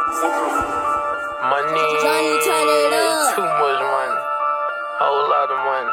Money, too much money, whole lot of money.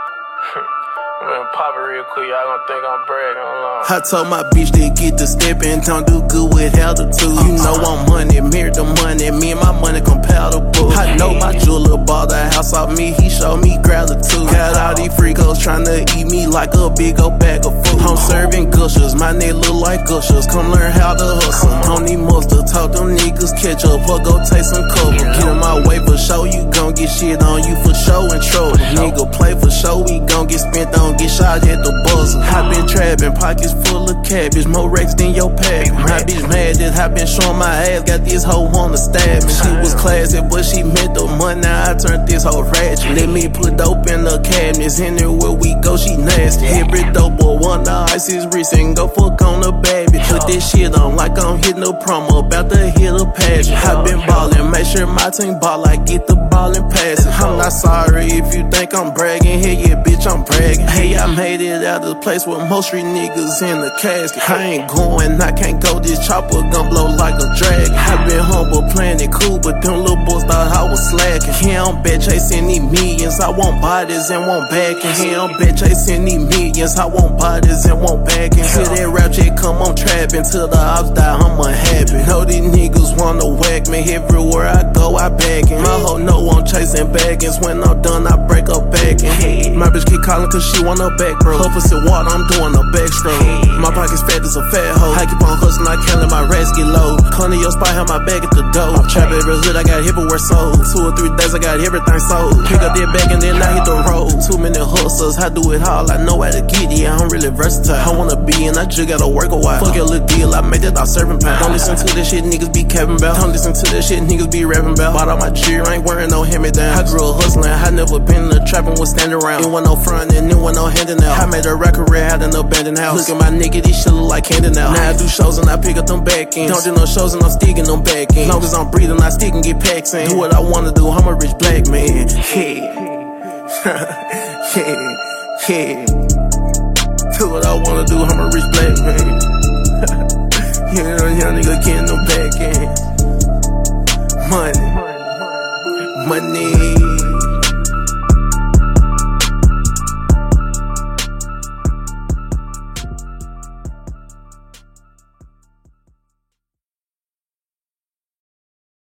I'm gonna pop it real quick, y'all gonna think I'm bragging. Hold on. I told my bitch to get to steppin', don't do good with altitude. You know I'm money, married to money, me and my money compatible. I know my jeweler bought a house off me, he showed me gratitude. Got all these freakos tryna eat me like a big old bag of food. I'm serving gushers, my nigga look like gushers, come learn how to hustle. Don't need mustard, talk them niggas catch up or go take some cover. Get in my way for show, you gon' get shit on you for show and trouble. Nigga play for show, we gon' get spent on, get shot at the buzzer. I been trapping, pockets full of cabbage, more racks than your pack. My bitch mad that I been showing my ass, got this hoe wanna stab me. She was classy, but she meant the money, now I turned this hoe ratchet. Let me put dope in the cabinets, anywhere we go, she nasty. Every dope boy wanna ice his wrist and go fuck on the baby. Put this shit on like I'm hitting a promo, about to hit a pageant. I been ballin', make sure my team ball, I get the ball and pass it. I'm not sorry if you think I'm bragging, hey yeah bitch I'm bragging. Hey I made it out of the place with most street niggas in the casket. I ain't going, I can't go, this chopper gon' blow like a dragon. I been humble, playing it cool, but them little boys thought I was slacking. He don't bet chasing these millions, I want bodies and want backing. He don't bet chasing these millions, I want bodies and want backing. Till that rap shit come on trapping, till the ops die, I'm unhappy. Know these niggas wanna whack me, everywhere I go I bagging. My hoe know I'm chasing baggins, when I'm done I break up bagging. My bitch keep calling cause she want her back, bro. Opposite water, I'm doing a backstroke. My pocket's fat as a fat hoe. I keep on hustling, I can't let my rats get low. Come to your spot, have my bag at the door. Trap every hood, I got everywhere sold. 2 or 3 days, I got everything sold. Pick up that bag and then I hit the road. Too many hustlers, I do it all. I know how to get it, I'm really versatile. I wanna be and I just gotta work a while. Fuck your little deal, I made that out serving pound. Don't listen to this shit niggas be capping about. Don't listen to this shit niggas be rapping about. Bought all my cheer, I ain't wearing no hand-me-down. I grew up hustling, I never been in the trap and was standing around. It wasn't no front and it wasn't no handing out. I made a record out in the abandoned house. Look at my nigga, this shit look like handing out. Now I do shows and I pick up them back ends. Don't do no shows and I'm sticking them back ends. Long as I'm breathing, I stick and get packs in. Do what I wanna do, I'm a rich black man. Yeah. Yeah. Do what I wanna do, I'm a rich black man. Young nigga getting them back ends. Money.